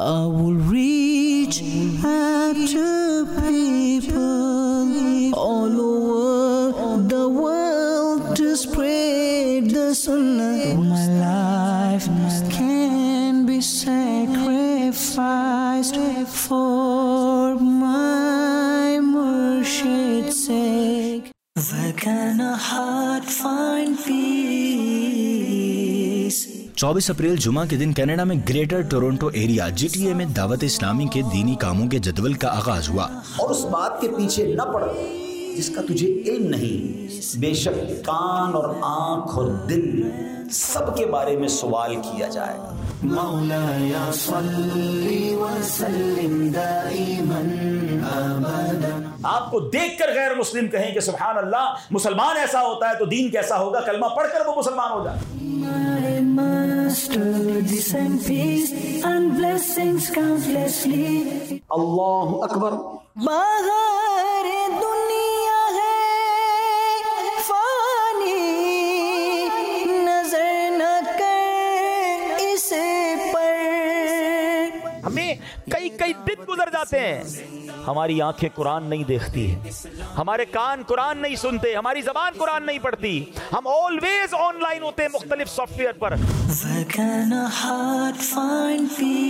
I will reach out to people all over the world to spread the sunnah. My life can be sacrificed for my Murshid's sake. Where can a heart find peace? 24 अप्रैल जुमा के दिन Canada में greater Toronto area GTA में दावत इस्लामी के दीनी कामों के जदवल का आगाज हुआ। और उस बात के पीछे न पड़ जिसका तुझे इल्म नहीं। बेशक कान और आंख और दिल सबके बारे में सवाल किया जाएगा। मौलाया सल्ली व सल्लिम दाइमन अबदा। आपको देखकर गैर मुस्लिम कहें कि सुभान अल्लाह, मुसलमान ऐसा होता है तो दीन कैसा होगा, कलमा पढ़कर वो मुसलमान हो जाए। My master, descend peace and blessings countlessly. अल्लाहु अकबर। बाहर दुनिया है फानी, नजर न कर इसे पर। हमें कई कई दिन गुजर जाते हैं, हमारी आंखें कुरान नहीं देखती, हमारे कान कुरान नहीं सुनते, हमारी जबान कुरान नहीं पढ़ती, हम ऑलवेज ऑनलाइन होते हैं मुख्तलिफ सॉफ्टवेयर पर। Where can a heart find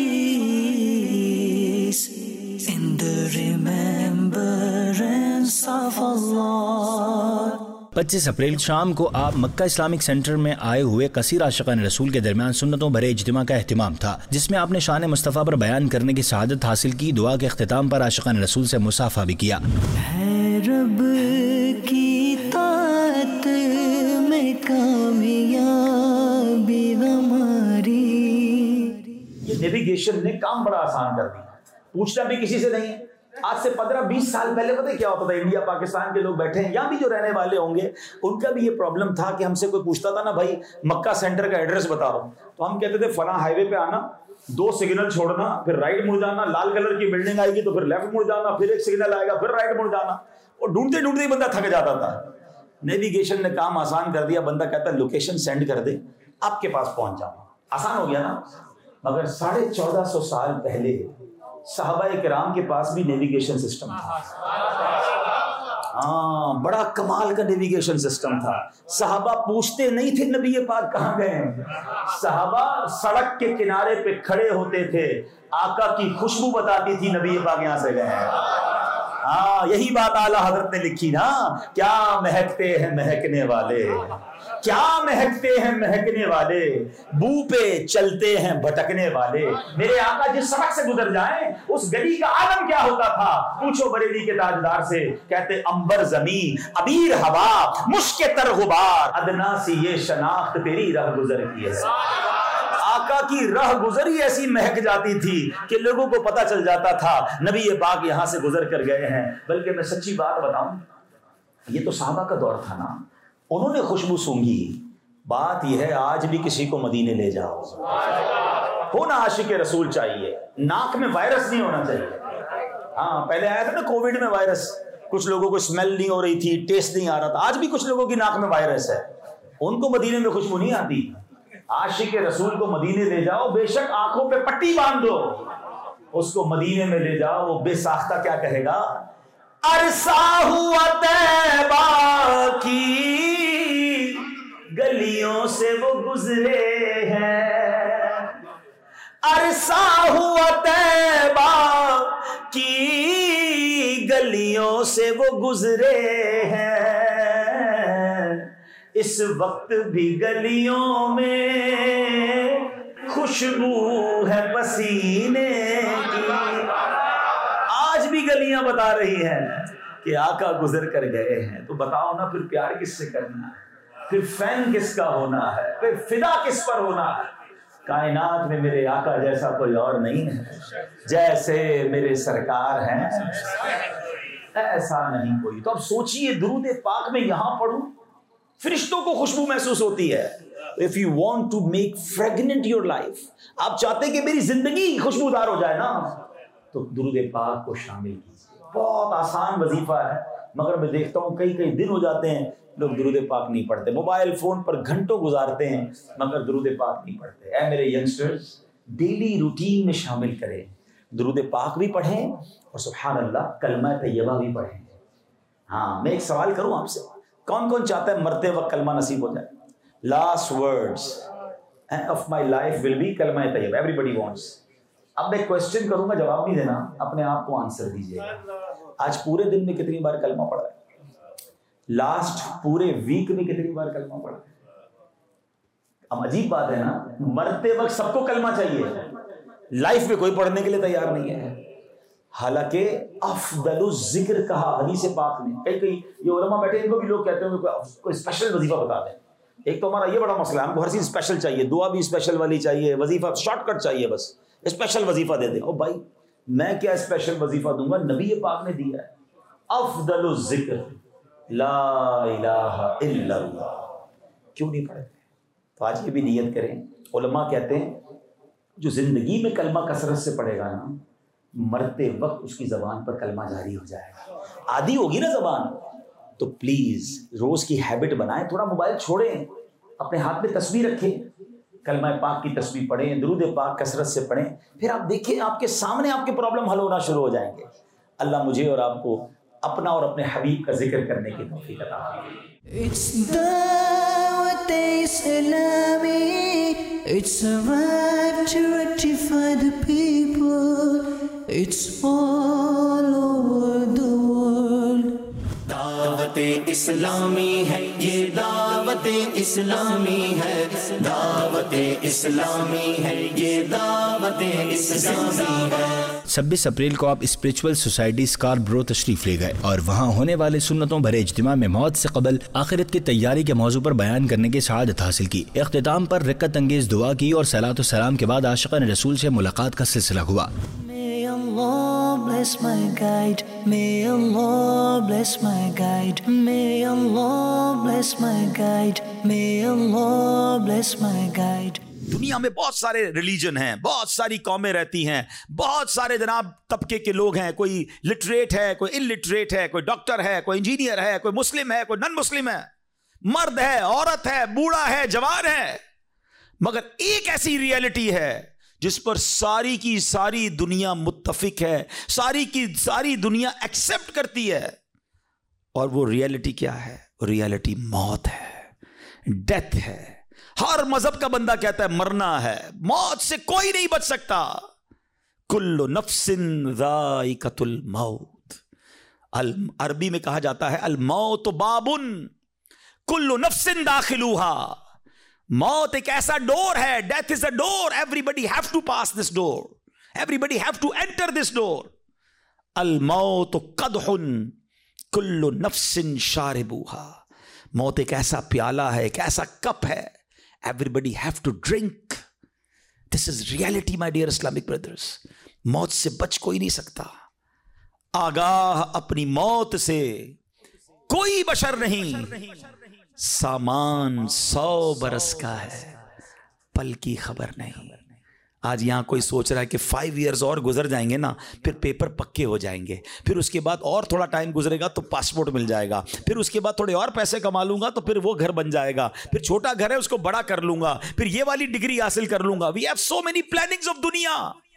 peace? In the remembrance of Allah. 25 अप्रैल शाम को आप मक्का इस्लामिक सेंटर में आए हुए कसीर आशिकान रसूल के दरमियान सुन्नतों भरे इज्तिमा का एहतिमाम था, जिसमें आपने शान मुस्तफ़ा पर बयान करने की शहादत हासिल की। दुआ के इख्तिताम पर आशिकान रसूल से मुसाफा भी किया। है रब की ताअत में कामयाबी हमारी। ये नेविगेशन ने काम बड़ा आसान कर दिया, पूछना भी किसी से नहीं है। आज से 15-20 साल पहले पता है क्या होता था, इंडिया पाकिस्तान के लोग बैठे हैं, यहाँ भी जो रहने वाले होंगे उनका भी ये प्रॉब्लम था कि हमसे कोई पूछता था ना, भाई मक्का सेंटर का एड्रेस बताओ, तो हम कहते थे फला हाईवे पे आना, 2 सिग्नल छोड़ना, फिर राइट मुड़ जाना, लाल कलर की बिल्डिंग आएगी तो फिर लेफ्ट मुड़ जाना, फिर एक सिग्नल आएगा, फिर राइट मुड़ जाना, और ढूंढते ढूंढते बंदा थक जाता था। नेविगेशन ने काम आसान कर दिया, बंदा कहता लोकेशन सेंड कर दे, आपके पास पहुंच जाऊंगा, आसान हो गया ना। मगर 1450 साल पहले सहाबाए किराम के पास भी नेविगेशन सिस्टम था। हाँ, बड़ा कमाल का नेविगेशन सिस्टम था। सहाबा पूछते नहीं थे नबी पाक कहाँ गए, सहाबा सड़क के किनारे पे खड़े होते थे, आका की खुशबू बताती थी नबी पाक यहाँ से गए हैं। हाँ, यही बात आला हजरत ने लिखी ना, क्या महकते हैं महकने वाले, क्या महकते हैं महकने वाले, बू पे चलते हैं भटकने वाले। मेरे आका जिस सड़क से गुजर जाएं, उस गली का आलम क्या होता था, पूछो बरेली के ताजदार से। कहते अंबर जमीन अबीर हवा मुश्क तर गुबार, अदना सी ये शनाख्त तेरी रह गुजर की है। आका की राह गुजरी ऐसी महक जाती थी कि लोगों को पता चल जाता था नबी ये पाक यहां से गुजर कर गए हैं। बल्कि मैं सच्ची बात बताऊं, ये तो साहबा का दौर था ना, उन्होंने खुशबू सूंघी। बात यह है आज भी किसी को मदीने ले जाओ, हो ना आशिक रसूल चाहिए, नाक में वायरस नहीं होना चाहिए। हाँ, पहले आया था ना कोविड में वायरस, कुछ लोगों को स्मेल नहीं हो रही थी, टेस्ट नहीं आ रहा था। आज भी कुछ लोगों की नाक में वायरस है, उनको मदीने में खुशबू नहीं आती। आशिक रसूल को मदीने ले जाओ, बेशक आंखों पे पट्टी बांध दो, उसको मदीने में ले जाओ, वो बेसाख्ता क्या कहेगा, अरसा हुआ तैबा की गलियों से वो गुजरे हैं, अरसा हुआ तैबा की गलियों से वो गुजरे हैं, इस वक्त भी गलियों में खुशबू है पसीने की। आज भी गलियां बता रही हैं कि आका गुजर कर गए हैं। तो बताओ ना, फिर प्यार किससे करना है, फिर फैन किसका होना है, फिर फिदा किस पर होना है। कायनात में मेरे आका जैसा कोई और नहीं है, जैसे मेरे सरकार हैं ऐसा नहीं कोई। तो अब सोचिए, दुरूद पाक में यहां पढ़ूं, फरिश्तों को खुशबू महसूस होती है। If you want to make fragrant your life, आप चाहते कि मेरी जिंदगी खुशबूदार हो जाए ना, तो दुरूद पाक को शामिल कीजिए। बहुत आसान वजीफा है, मगर मैं देखता हूँ कई कई दिन हो जाते हैं लोग दुरूद पाक नहीं पढ़ते, मोबाइल फोन पर घंटों गुजारते हैं मगर दुरूद पाक नहीं पढ़ते। ऐ मेरे यंगस्टर्स, ڈیلی روٹین میں شامل کریں. درود پاک بھی پڑھیں اور سبحان اللہ کلمہ طیبہ بھی پڑھیں. ہاں میں ایک سوال کروں آپ سے, کون کون چاہتا ہے مرتے وقت کلمہ نصیب ہو جائے؟ Last words of my life will be کلمہ طیبہ. ایوری بڈی وانٹس. اب میں کوشچن کروں گا, جواب نہیں دینا, اپنے آپ کو آنسر دیجیے. آج پورے دن میں کتنی بار کلمہ پڑھا ہے؟ لاسٹ پورے ویک میں کتنی بار کلمہ پڑھا ہے؟ اب عجیب بات ہے نا, مرتے وقت سب کو کلمہ چاہیے, لائف میں کوئی پڑھنے کے لیے تیار نہیں ہے. حالانکہ افضل الذکر کہا حدیث پاک میں. کئی یہ علماء بیٹھے ان کو بھی لوگ کہتے ہیں کوئی اسپیشل وظیفہ بتا دیں. ایک تو ہمارا یہ بڑا مسئلہ ہے, ہم کو ہر چیز اسپیشل چاہیے, دعا بھی اسپیشل والی چاہیے, وظیفہ شارٹ کٹ چاہیے, بس اسپیشل وظیفہ دے دیں. او بھائی میں کیا اسپیشل وظیفہ دوں گا, نبی پاک نے دیا ہے افضل الذکر لا الہ الا اللہ. کیوں نہیں پڑھے؟ تو آج یہ بھی نیت کریں. علماء کہتے ہیں جو زندگی میں کلمہ کثرت سے پڑھے گا نا, مرتے وقت اس کی زبان پر کلمہ جاری ہو جائے گا. عادی ہوگی نا زبان, تو پلیز روز کی ہیبٹ بنائیں. تھوڑا موبائل چھوڑیں, اپنے ہاتھ میں تسبیح رکھیں, کلمہ پاک کی تسبیح پڑھیں, درود پاک کثرت سے پڑھیں. پھر آپ دیکھیں آپ کے سامنے آپ کے پرابلم حل ہونا شروع ہو جائیں گے. اللہ مجھے اور آپ کو اپنا اور اپنے حبیب کا ذکر کرنے کی توفیق عطا فرمائے. It's دعوت اسلامی, it's a right to rectify the people, it's all over the world. دعوت اسلامی ہے یہ, دعوت اسلامی ہے, دعوت اسلامی ہے یہ, دعوت اسلامی ہے. 26 اپریل کو آپ اسپریچول سوسائٹی اسکاربرو تشریف لے گئے اور وہاں ہونے والے سنتوں بھرے اجتماع میں موت سے قبل آخرت کی تیاری کے موضوع پر بیان کرنے کی سعادت حاصل کی. اختتام پر رکعت انگیز دعا کی اور صلاۃ و سلام کے بعد عاشقان رسول سے ملاقات کا سلسلہ ہوا. May Allah bless my guide, may Allah bless my guide, may Allah bless my guide, may Allah bless my guide. دنیا میں بہت سارے ریلیجن ہیں, بہت ساری قومیں رہتی ہیں, بہت سارے جناب طبقے کے لوگ ہیں. کوئی لٹریٹ ہے, کوئی ان لٹریٹ ہے, کوئی ڈاکٹر ہے, کوئی انجینئر ہے, کوئی مسلم ہے, کوئی نن مسلم ہے, مرد ہے, عورت ہے, بوڑھا ہے, جوان ہے. مگر ایک ایسی ریئلٹی ہے جس پر ساری کی ساری دنیا متفق ہے, ساری کی ساری دنیا ایکسپٹ کرتی ہے. اور وہ ریئلٹی کیا ہے؟ وہ ریئلٹی موت ہے, ڈیتھ ہے. ہر مذہب کا بندہ کہتا ہے مرنا ہے, موت سے کوئی نہیں بچ سکتا. کل نفس ذائقۃ الموت. عربی میں کہا جاتا ہے الموت بابن کل نفس داخلوہا. موت ایک ایسا ڈور ہے, death is a door, every have to pass this door, every have to enter this door. الموت قدح کل نفس شاربوہا. موت ایک ایسا پیالہ ہے, ایک ایسا کپ ہے, everybody have to drink. This is reality my dear Islamic brothers. موت سے بچ کوئی نہیں سکتا. آگاہ اپنی موت سے کوئی بشر نہیں. سامان 100 برس کا ہے, پل کی خبر نہیں. آج یہاں کوئی سوچ رہا ہے کہ 5 ایئرز اور گزر جائیں گے نا, پھر پیپر پکے ہو جائیں گے, پھر اس کے بعد اور تھوڑا ٹائم گزرے گا تو پاسپورٹ مل جائے گا, پھر اس کے بعد تھوڑے اور پیسے کما لوں گا تو پھر وہ گھر بن جائے گا, پھر چھوٹا گھر ہے اس کو بڑا کر لوں گا, پھر یہ والی ڈگری حاصل کر لوں گا. We have so many plannings of دنیا,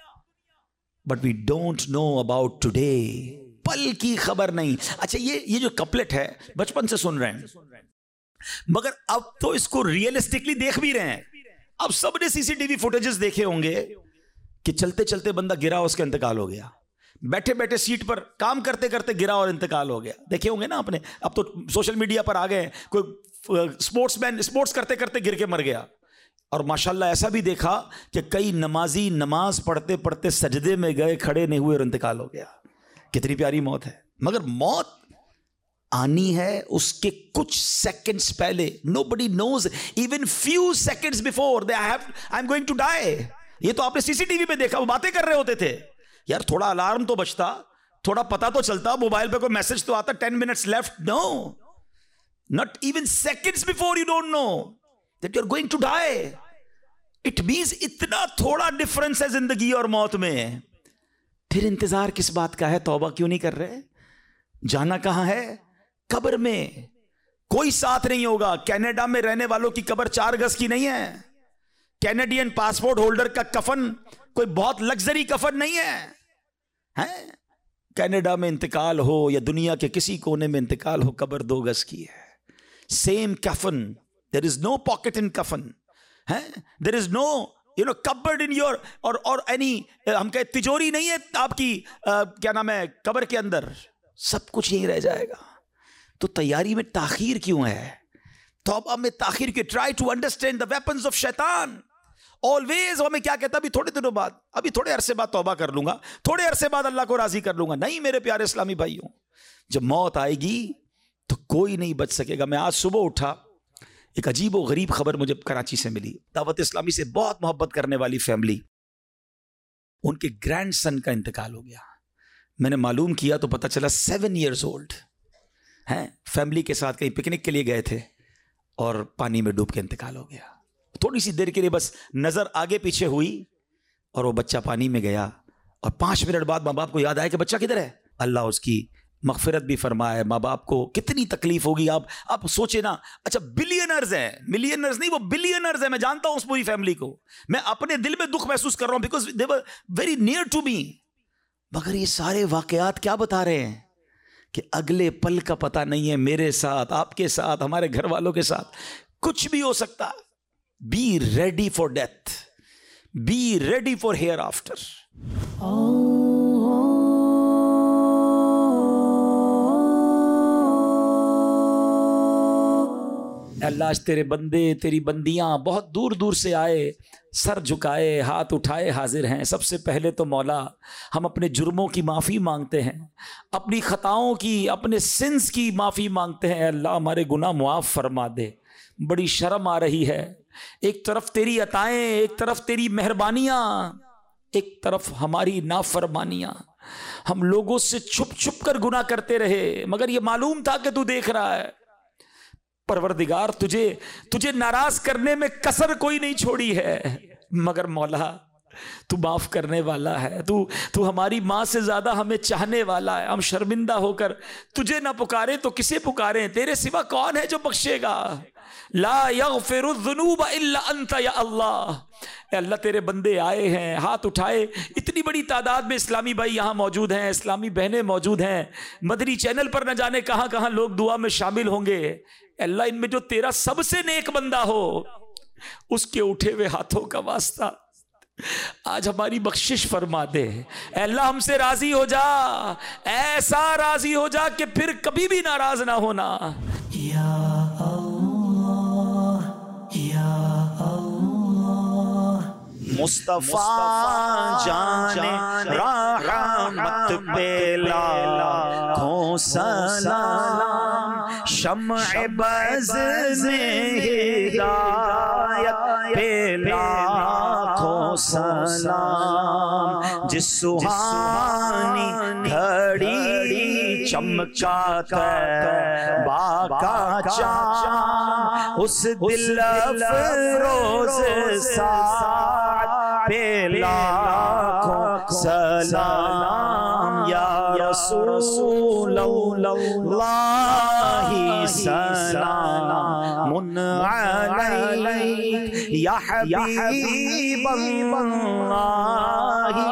but we don't know about today. پل کی خبر نہیں. اچھا یہ جو کپلٹ ہے بچپن سے سن رہے ہیں, مگر اب تو اس کو ریئلسٹکلی دیکھ بھی رہے ہیں. اب سب نے سی سی ٹی وی فوٹیجز دیکھے ہوں گے کہ چلتے چلتے بندہ گرا, اس کا انتقال ہو گیا, بیٹھے بیٹھے سیٹ پر کام کرتے کرتے گرا اور انتقال ہو گیا. دیکھے ہوں گے نا آپ نے. اب تو سوشل میڈیا پر آ گئے, کوئی اسپورٹس مین اسپورٹس کرتے کرتے گر کے مر گیا. اور ماشاءاللہ ایسا بھی دیکھا کہ کئی نمازی نماز پڑھتے پڑھتے سجدے میں گئے, کھڑے نہیں ہوئے اور انتقال ہو گیا. کتنی پیاری موت ہے. مگر موت آنی ہے اس کے کچھ سیکنڈز پہلے. nobody knows even few seconds before I'm going to die. یہ تو آپ نے سی سی ٹی وی پہ دیکھا, وہ باتیں کر رہے ہوتے تھے. یار تھوڑا الارم تو بجتا, تھوڑا پتا تو چلتا, موبائل پہ کوئی میسج تو آتا 10 minutes left. No, not even seconds before you don't know that you're going to die. It means اتنا تھوڑا ڈفرنس ہے زندگی اور موت میں. پھر انتظار کس بات کا ہے؟ توبہ کیوں نہیں کر رہے؟ جانا کہاں ہے؟ قبر میں. کوئی ساتھ نہیں ہوگا. کینیڈا میں رہنے والوں کی قبر 4 گز کی نہیں ہے. कैनेडियन पासपोर्ट होल्डर का कफन कोई बहुत लग्जरी कफन नहीं है, हैं? कनाडा में इंतकाल हो या दुनिया के किसी कोने में इंतकाल हो, कब्र 2 गज की है, सेम कफन, there is no pocket in कफन, हैं? There is no cupboard in your or any, हम कहे तिजोरी नहीं है आपकी, क्या नाम है, कब्र के अंदर, सब कुछ यही रह जाएगा। तो तैयारी में ताखीर क्यों है, तौबा में ताखीर क्यों? Try to understand the weapons of शैतान। ऑलवेज हमें क्या कहता, अभी थोड़े दिनों बाद, अभी थोड़े अरसे बाद तौबा कर लूंगा, थोड़े अरसे बाद अल्लाह को राजी कर लूंगा। नहीं मेरे प्यारे इस्लामी भाइयों, जब मौत आएगी तो कोई नहीं बच सकेगा। मैं आज सुबह उठा, एक अजीब व गरीब खबर मुझे कराची से मिली। दावत इस्लामी से बहुत मोहब्बत करने वाली फैमिली, उनके ग्रैंडसन का इंतकाल हो गया। मैंने मालूम किया तो पता चला 7 years old हैं, फैमिली के साथ कहीं पिकनिक के लिए गए थे और पानी में डूब के इंतकाल हो गया। थोड़ी सी देर के लिए बस नजर आगे पीछे हुई और वो बच्चा पानी में गया, और 5 मिनट बाद माँ बाप को याद आया कि बच्चा किधर है। अल्लाह उसकी मगफिरत भी फरमाए। माँ बाप को कितनी तकलीफ होगी, आप सोचे ना। अच्छा, बिलियनर्स हैं, मिलियनर्स नहीं, वो बिलियनर्स हैं। मैं जानता हूं उस पूरी फैमिली को, मैं अपने दिल में दुख महसूस कर रहा हूं, because they were very near to me. मगर ये सारे वाकयात क्या बता रहे हैं कि अगले पल का पता नहीं है, मेरे साथ, आपके साथ, हमारे घर वालों के साथ कुछ भी हो सकता। Be ready for death, be ready for hereafter. अल्लाह, तेरे बंदे, तेरी बंदियां बहुत दूर दूर से आए, सर झुकाए, हाथ उठाए हाजिर हैं। सबसे पहले तो मौला, हम अपने जुर्मों की माफ़ी मांगते हैं, अपनी ख़ताओं की, अपने सिंस की माफ़ी मांगते हैं। अल्लाह, हमारे गुनाह मुआफ़ फरमा दे। बड़ी शर्म आ रही है, एक तरफ तेरी अताएं, एक तरफ तेरी मेहरबानियाँ, एक तरफ हमारी नाफरमानियाँ। हम लोगों से छुप छुप कर गुनाह करते रहे, मगर ये मालूम था कि तू देख रहा है। परवरदिगार, तुझे नाराज करने में कसर कोई नहीं छोड़ी है, मगर मौला तू माफ करने वाला है। तू हमारी माँ से ज्यादा हमें चाहने वाला है। हम शर्मिंदा होकर तुझे ना पुकारे तो किसे पुकारें? तेरे सिवा कौन है जो बख्शेगा? ला यगफिरुज़्ज़ुनूब इल्ला अंता या अल्लाह। अल्लाह, तेरे बंदे आए हैं, हाथ उठाए, इतनी बड़ी तादाद में इस्लामी भाई यहाँ मौजूद हैं, इस्लामी बहनें मौजूद हैं, मदनी चैनल पर न जाने कहाँ कहाँ लोग दुआ में शामिल होंगे। अल्लाह, इनमें जो तेरा सबसे नेक बंदा हो, उसके उठे हुए हाथों का वास्ता आज हमारी बख्शिश फरमा दे। अल्लाह, हमसे राजी हो जा, ऐसा राजी हो जा कि फिर कभी भी नाराज ना होना। या अल्लाह, या अल्लाह। मुस्तफा जाने रहमत पे लाखों सलाम, शम्अ बज़ में हिदायत पे लाखों सलाम। जिस सुहानी घड़ी चमका तैबा का चाँद, उस दिल अफरोज़ साथ पे लाखों सलाम। या रसूल अल्लाह सलामुन अलैक, या हबीब अल्लाह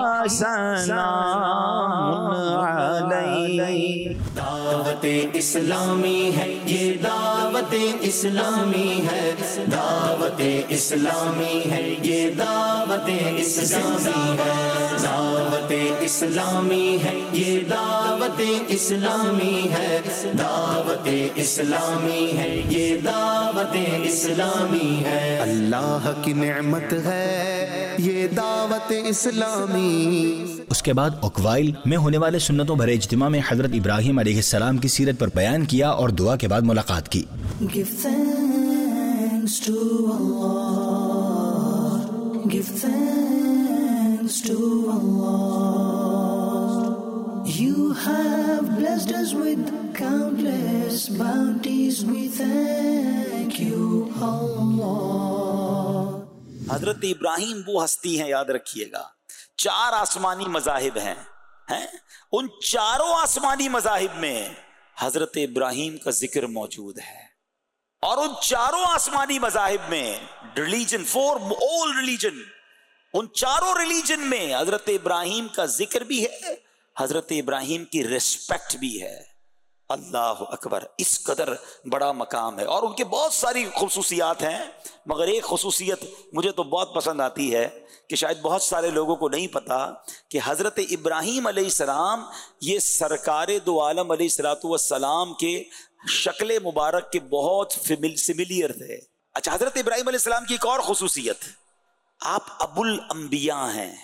सलामुन अलैक। दावत इस्लामी है ये, दावत इस्लामी है, दावत इस्लामी है ये, दावत इस्लामी है, दावत इस्लामी है ये, दावत इस्लामी है, दावत इस्लामी है ये, दावत इस्लामी है। अल्लाह की नेमत है ये दावत इस्लामी। उसके बाद ओकवाइल में होने वाले सुन्नतों भरे इज्तिमा में हजरत इब्राहिम अलैहिस्सलाम की सीरत पर बयान किया और दुआ के बाद मुलाकात की। Give thanks to Allah, give thanks to Allah. You have blessed us with countless bounties, we thank you Allah. हजरत इब्राहिम वो हस्ती हैं, याद रखिएगा। 4 आसमानी मज़ाहिब हैं, उन चारों आसमानी मज़ाहिब में हजरत इब्राहिम का जिक्र मौजूद है। اور ان چاروں آسمانی مذاہب میں ریلیجن فور all ریلیجن، ان چاروں ریلیجن میں حضرت ابراہیم کا ذکر بھی ہے، حضرت ابراہیم کی ریسپیکٹ بھی ہے. اللہ اکبر، اس قدر بڑا مقام ہے. اور ان کے بہت ساری خصوصیات ہیں، مگر ایک خصوصیت مجھے تو بہت پسند آتی ہے کہ شاید بہت سارے لوگوں کو نہیں پتا کہ حضرت ابراہیم علیہ السلام یہ سرکار دو عالم علیہ الصلوۃ والسلام کے شکل مبارک کے بہت سملیئر تھے. اچھا، حضرت ابراہیم علیہ السلام کی ایک اور خصوصیت، آپ ابو الانبیاء ہیں.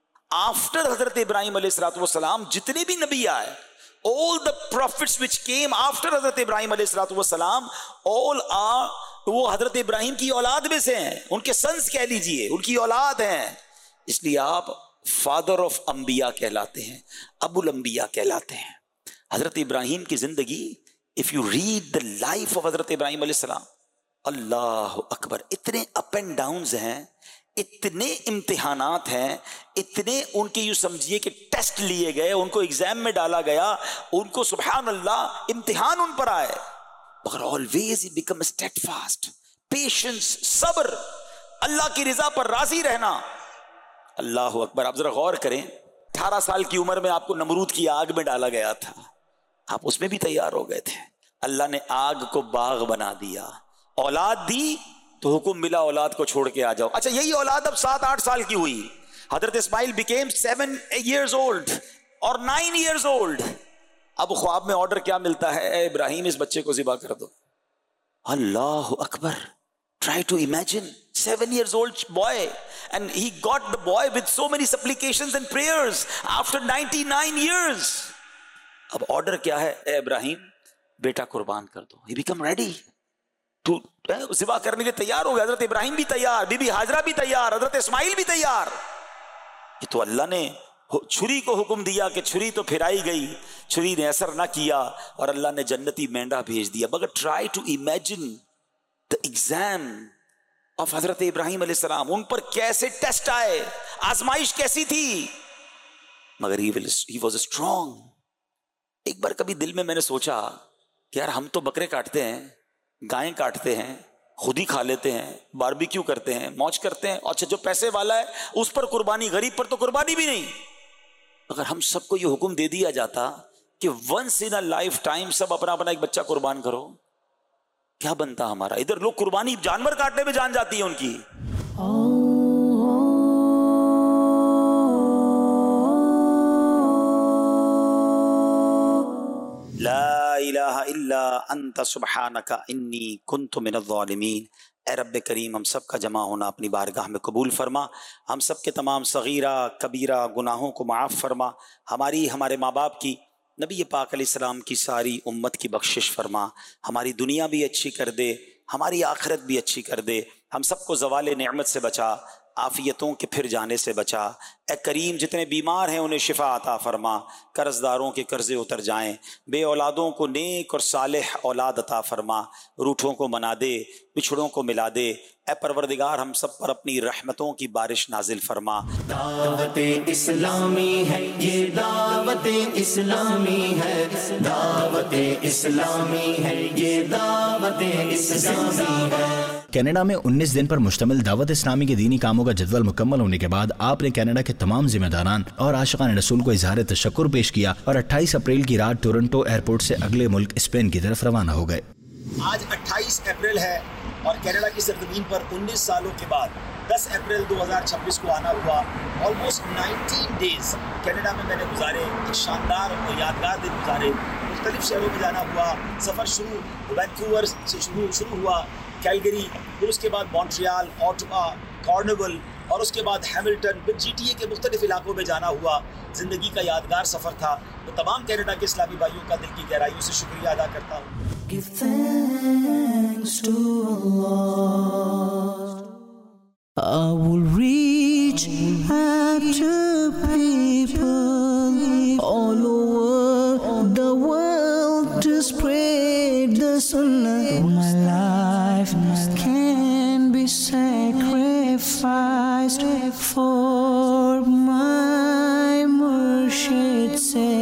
آفٹر حضرت ابراہیم علیہ الصلوۃ والسلام جتنے بھی نبی آئے، all the prophets which came after حضرت ابراہیم علیہ الصلوۃ والسلام all are، وہ حضرت ابراہیم کی اولاد میں سے ہیں، ان کے سنس کہہ لیجئے، ان کی اولاد ہیں. اس لیے آپ فادر آف انبیاء کہلاتے ہیں، ابو الانبیاء کہلاتے ہیں. حضرت ابراہیم کی زندگی، if you read the life of حضرت ابراہیم علیہ السلام، اللہ اکبر، اتنے اپ اینڈ ڈاؤنز ہیں، اتنے امتحانات ہیں، اتنے ان کے یوں سمجھیے کہ ٹیسٹ لیے گئے، ان کو ایگزام میں ڈالا گیا، ان کو سبحان اللہ امتحان ان پر آئے، مگر always he become steadfast, patience، صبر، اللہ کی رضا پر راضی رہنا. اللہ اکبر. آپ ذرا غور کریں، 18 سال کی عمر میں آپ کو نمرود کی آگ میں ڈالا گیا تھا، آپ اس میں بھی تیار ہو گئے تھے. اللہ نے آگ کو باغ بنا دیا، اولاد دی تو حکم ملا اولاد کو چھوڑ کے آ جاؤ. اچھا، یہی اولاد اب 7-8 سال کی ہوئی. حضرت اسماعیل became 7 years old اور 9 years old. اب خواب میں آرڈر کیا ملتا ہے؟ اے ابراہیم، اس بچے کو ذبح کر دو. اللہ اکبر. Try to imagine 7 years old boy, and he got the boy with so many supplications and prayers after 99 years. اب آرڈر کیا ہے؟ اے ابراہیم، بیٹا قربان کر دو. He become ready تو ذبح کرنے کے تیار ہو گئے. حضرت ابراہیم بھی تیار، بی بی ہاجرہ بھی تیار، حضرت اسماعیل بھی تیار. یہ تو اللہ نے چھری کو حکم دیا کہ چھری تو پھرائی گئی، چھری نے اثر نہ کیا اور اللہ نے جنتی مینڈا بھیج دیا. مگر try to imagine the exam of حضرت ابراہیم علیہ السلام، ان پر کیسے ٹیسٹ آئے، آزمائش کیسی تھی، مگر he was strong. ایک بار کبھی دل میں نے سوچا کہ یار ہم تو بکرے کاٹتے ہیں، گائیں کاٹتے ہیں، خود ہی کھا لیتے ہیں، باربیکیو کرتے ہیں، موج کرتے ہیں. اچھا، جو پیسے والا ہے اس پر قربانی، غریب پر تو قربانی بھی نہیں. اگر ہم سب کو یہ حکم دے دیا جاتا کہ once in a lifetime سب اپنا اپنا ایک بچہ قربان کرو، کیا بنتا ہمارا؟ ادھر لوگ قربانی جانور کاٹنے میں جان جاتی ہے ان کی. لا الہ الا انت سبحانک انی کنت من الظالمین. اے رب کریم، ہم سب کا جمع ہونا اپنی بارگاہ میں قبول فرما، ہم سب کے تمام صغیرہ کبیرہ گناہوں کو معاف فرما، ہماری، ہمارے ماں باپ کی، نبی پاک علیہ السلام کی ساری امت کی بخشش فرما، ہماری دنیا بھی اچھی کر دے، ہماری آخرت بھی اچھی کر دے، ہم سب کو زوال نعمت سے بچا، عافیتوں کے پھر جانے سے بچا. اے کریم، جتنے بیمار ہیں انہیں شفا عطا فرما، قرض داروں کے قرضے اتر جائیں، بے اولادوں کو نیک اور صالح اولاد عطا فرما، روٹھوں کو منا دے، بچھڑوں کو ملا دے. اے پروردگار، ہم سب پر اپنی رحمتوں کی بارش نازل فرما. دعوت اسلامی ہے یہ، دعوت اسلامی ہے، دعوت اسلامی ہے یہ، دعوت اسلامی ہے. کینیڈا میں 19 دن پر مشتمل دعوت اسلامی کے دینی کاموں کا جدول مکمل ہونے کے بعد آپ نے کینیڈا کے تمام ذمہ داران اور عاشقان رسول کو اظہار تشکر پیش کیا اور 28 اپریل کی رات ٹورنٹو ایئرپورٹ سے اگلے ملک اسپین کی طرف روانہ ہو گئے. آج 28 اپریل ہے اور کینیڈا کی سرزمین پر 19 سالوں کے بعد 10 اپریل 2026 کو آنا ہوا. آلموسٹ 19 ڈیز کینیڈا میں نے گزارے، ایک شاندار اور یادگار دن گزارے. مختلف شہروں میں جانا ہوا. سفر شروع وینکوور سے شروع ہوا، کیلگری، پھر اس کے بعد مونٹریال، اوٹوا، کارنیول اور اس کے بعد ہیملٹن، پھر GTA کے مختلف علاقوں میں جانا ہوا. زندگی کا یادگار سفر تھا. تو تمام کینیڈا کے اسلامی بھائیوں کا دل کی گہرائیوں سے شکریہ ادا کرتا ہوں. Give thanks to Allah. I will reach out to people all over the world to spread the sunnah. My life can be sacrificed for my Murshid say.